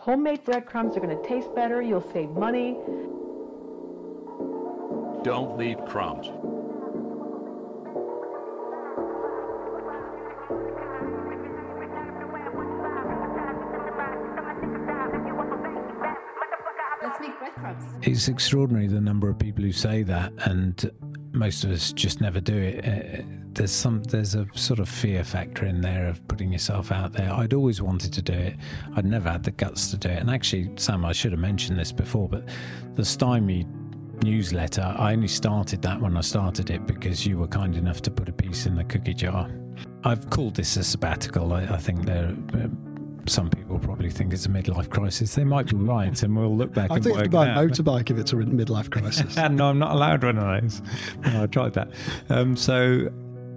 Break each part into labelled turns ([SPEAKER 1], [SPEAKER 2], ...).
[SPEAKER 1] Homemade breadcrumbs are going to taste better. You'll save money.
[SPEAKER 2] Don't leave crumbs.
[SPEAKER 3] Let's make breadcrumbs.
[SPEAKER 4] It's extraordinary the number of people who say that, and most of us just never do it. There's a sort of fear factor in there of putting yourself out there. I'd always wanted to do it. I'd never had the guts to do it. And actually, Sam, I should have mentioned this before, but the Stymie newsletter, I only started that when I started it because you were kind enough to put a piece in the cookie jar. I've called this a sabbatical. I think some people probably think it's a midlife crisis. They might be right, and we'll look back and work it out.
[SPEAKER 5] I think you have to buy a motorbike if it's a midlife crisis.
[SPEAKER 4] No, I'm not allowed one of those. No, I tried that. So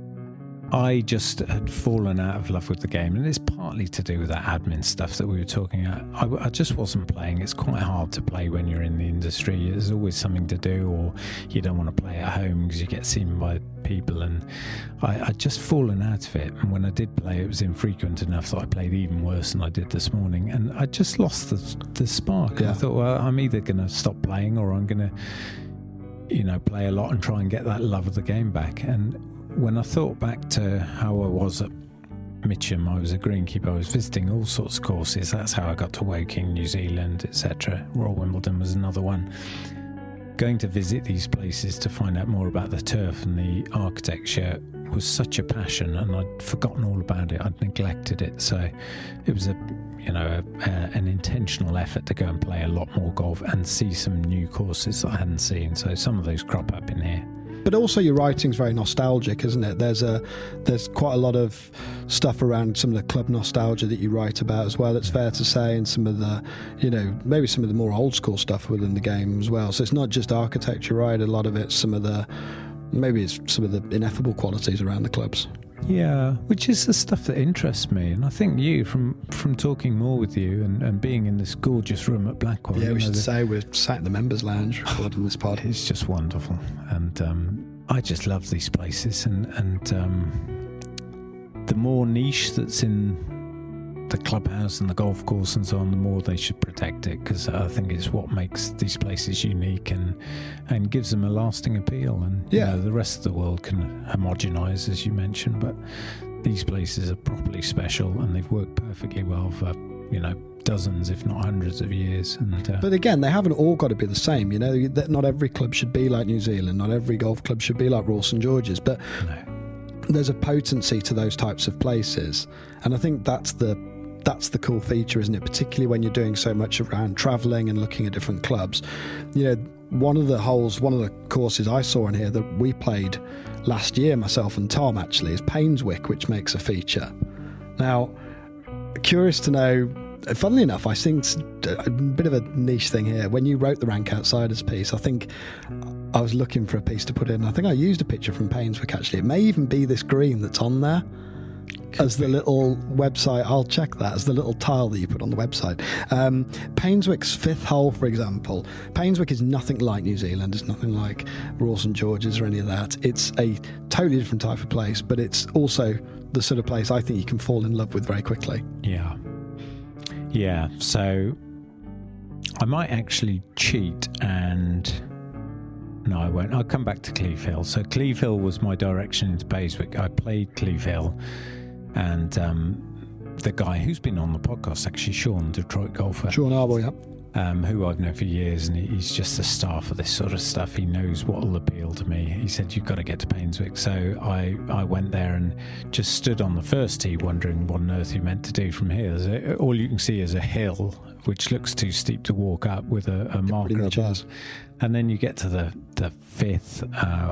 [SPEAKER 4] I just had fallen out of love with the game, and it's partly to do with that admin stuff that we were talking about. I just wasn't playing. It's quite hard to play when you're in the industry. There's always something to do, or you don't want to play at home because you get seen by people, and I'd just fallen out of it. And when I did play, it was infrequent enough that I played even worse than I did this morning, and I just lost the spark. Yeah. I thought, well, I'm either going to stop playing or I'm going to play a lot and try and get that love of the game back. And when I thought back to how I was at Mitcham, I was a greenkeeper, I was visiting all sorts of courses. That's how I got to Woking, New Zealand, etc. Royal Wimbledon was another one. Going to visit these places to find out more about the turf and the architecture was such a passion, and I'd forgotten all about it. I'd neglected it. So it was an intentional effort to go and play a lot more golf and see some new courses that I hadn't seen. So some of those crop up in here.
[SPEAKER 5] But also your writing's very nostalgic, isn't it? There's quite a lot of stuff around some of the club nostalgia that you write about as well, it's fair to say, and some of the, maybe some of the more old school stuff within the game as well. So it's not just architecture, right? A lot of it's some of the ineffable qualities around the clubs.
[SPEAKER 4] Yeah, which is the stuff that interests me. And I think you, from talking more with you and being in this gorgeous room at Blackwell.
[SPEAKER 5] Yeah, we should say we're sat in the members' lounge recording this pod.
[SPEAKER 4] It's just wonderful. And I just love these places. And the more niche that's in the clubhouse and the golf course and so on, the more they should protect it, because I think it's what makes these places unique and gives them a lasting appeal. And the rest of the world can homogenise, as you mentioned, but these places are properly special, and they've worked perfectly well for dozens, if not hundreds of years.
[SPEAKER 5] But again, they haven't all got to be the same. Not every club should be like New Zealand. Not every golf club should be like Royal St George's. But there's a potency to those types of places, and I think that's the cool feature, isn't it? Particularly when you're doing so much around travelling and looking at different clubs. One of the courses I saw in here that we played last year, myself and Tom, actually, is Painswick, which makes a feature. Now, curious to know, funnily enough, I think a bit of a niche thing here. When you wrote the Rank Outsiders piece, I think I was looking for a piece to put in. I think I used a picture from Painswick, actually. It may even be this green that's on there. As the little website, I'll check that, as the little tile that you put on the website. Painswick's fifth hole, for example. Painswick is nothing like New Zealand. It's nothing like Royal St George's or any of that. It's a totally different type of place, but it's also the sort of place I think you can fall in love with very quickly.
[SPEAKER 4] Yeah. So I might actually cheat and... No, I won't. I'll come back to Cleve Hill. So Cleve Hill was my direction into Painswick. I played Cleve Hill, and the guy who's been on the podcast, actually, Sean, Detroit golfer.
[SPEAKER 5] Sean Arboy, yep.
[SPEAKER 4] Who I've known for years, and he's just a star for this sort of stuff. He knows what will appeal to me. He said, you've got to get to Painswick. So I went there and just stood on the first tee wondering what on earth you meant to do from here. All you can see is a hill, which looks too steep to walk up, with a marker above. And then you get to the fifth,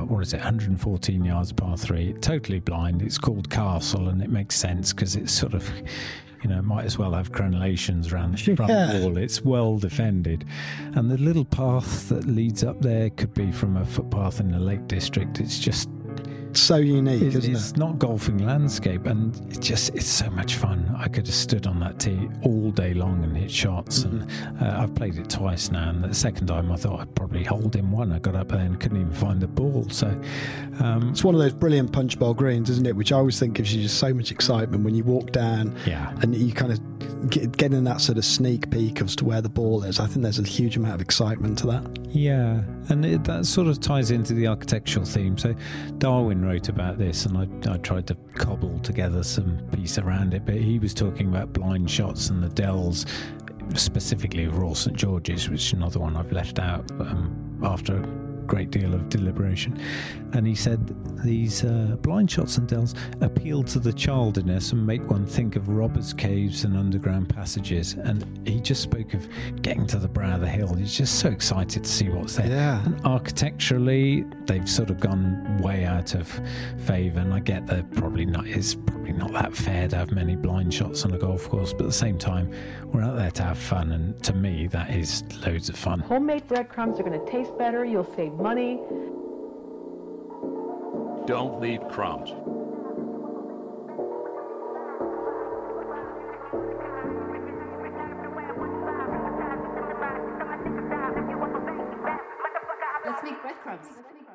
[SPEAKER 4] 114 yards par 3, totally blind. It's called Castle, and it makes sense because it's sort of... might as well have crenellations around the front wall. It's well defended. And the little path that leads up there could be from a footpath in the Lake District. It's just
[SPEAKER 5] so unique, isn't it?
[SPEAKER 4] It's not golfing landscape, and it's so much fun. I could have stood on that tee all day long and hit shots. And I've played it twice now, and the second time I thought I'd probably hold in one. I got up there and couldn't even find the ball. So
[SPEAKER 5] it's one of those brilliant punch bowl greens, isn't it? Which I always think gives you just so much excitement when you walk down and you kind of getting that sort of sneak peek as to where the ball is. I think there's a huge amount of excitement to that.
[SPEAKER 4] Yeah, and that sort of ties into the architectural theme. So Darwin wrote about this, and I tried to cobble together some piece around it, but he was talking about blind shots and the dells, specifically of Royal St George's, which is another one I've left out after a great deal of deliberation. And he said these blind shots and dells appeal to the childiness and make one think of robbers' caves and underground passages. And he just spoke of getting to the brow of the hill. He's just so excited to see what's there.
[SPEAKER 5] Yeah.
[SPEAKER 4] And architecturally, they've sort of gone way out of favour. And I get that it's probably not that fair to have many blind shots on a golf course, but at the same time, we're out there to have fun. And to me, that is loads of fun.
[SPEAKER 1] Homemade breadcrumbs are going to taste better. You'll save money.
[SPEAKER 2] Don't leave crumbs.
[SPEAKER 3] Let's make breadcrumbs.